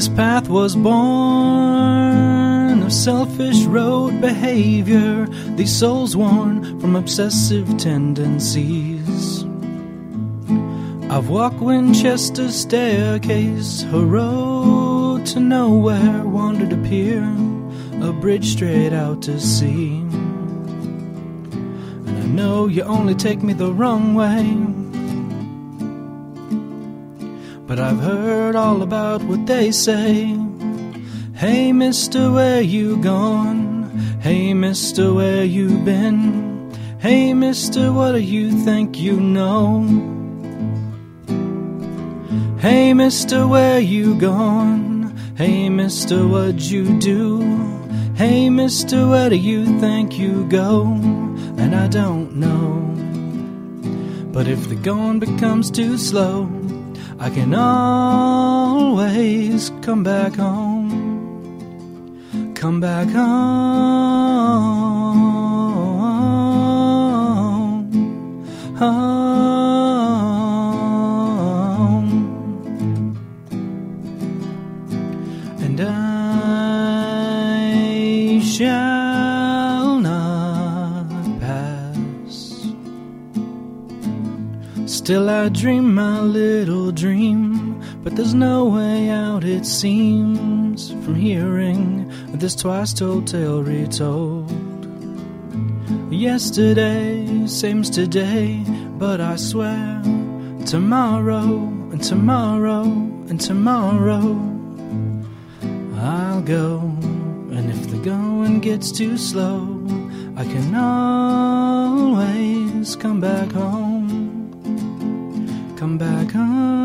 This path was born of selfish road behavior, these souls worn from obsessive tendencies. I've walked Winchester staircase, a road to nowhere, wandered a pier, a bridge straight out to sea. And I know you only take me the wrong way, but I've heard all about what they say. Hey mister, where you gone? Hey mister, where you been? Hey mister, what do you think you know? Hey mister, where you gone? Hey mister, what'd you do? Hey mister, where do you think you go? And I don't know, but if the going becomes too slow, I can always come back home. Come back home, home. And I shall not pass. Still I dream my little dream, but there's no way out, it seems, from hearing this twice told tale retold. Yesterday seems today, but I swear tomorrow and tomorrow and tomorrow I'll go. And if the going gets too slow, I can always come back home. Come back home.